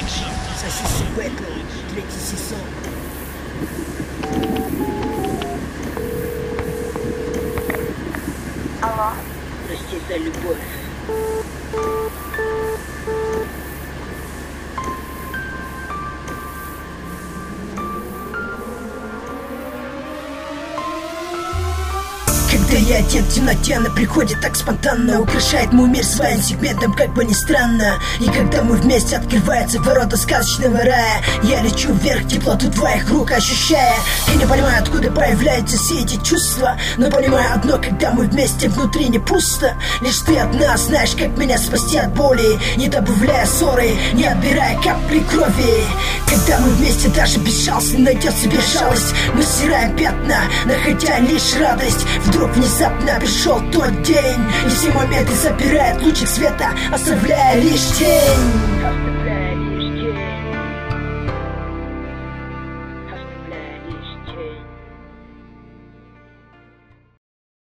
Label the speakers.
Speaker 1: Сосисы Бэтл, третий сезон.
Speaker 2: Алло.
Speaker 1: Прости за любовь. Когда я одет в темноте, она приходит так спонтанно, украшает мой мир своим сегментом, как бы ни странно. И когда мы вместе, открываются ворота сказочного рая, я лечу вверх, теплоту твоих рук ощущая. Я не понимаю, откуда появляются все эти чувства, но понимаю одно: когда мы вместе, внутри не пусто. Лишь ты одна знаешь, как меня спасти от боли, не добавляя ссоры, не отбирая капли крови. Когда мы вместе, даже безжалостно найдет себе жалость, мы стираем пятна, находя лишь радость. Вдруг внезапно пришел тот день, и все моменты забирает лучик света, оставляя лишь тень.